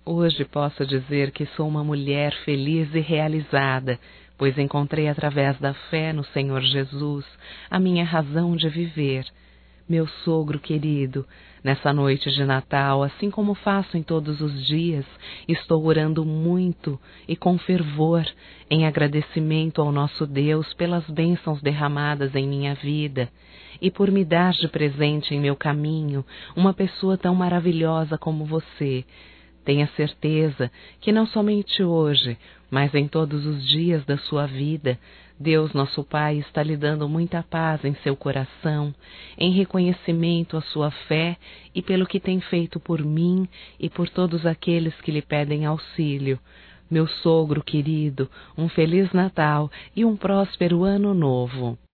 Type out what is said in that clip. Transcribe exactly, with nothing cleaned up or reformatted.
Hoje posso dizer que sou uma mulher feliz e realizada, pois encontrei através da fé no Senhor Jesus a minha razão de viver. Meu sogro querido, nessa noite de Natal, assim como faço em todos os dias, estou orando muito e com fervor em agradecimento ao nosso Deus pelas bênçãos derramadas em minha vida e por me dar de presente em meu caminho uma pessoa tão maravilhosa como você. Tenha certeza que não somente hoje, mas em todos os dias da sua vida, Deus nosso Pai está lhe dando muita paz em seu coração, em reconhecimento à sua fé e pelo que tem feito por mim e por todos aqueles que lhe pedem auxílio. Meu sogro querido, um Feliz Natal e um próspero Ano Novo.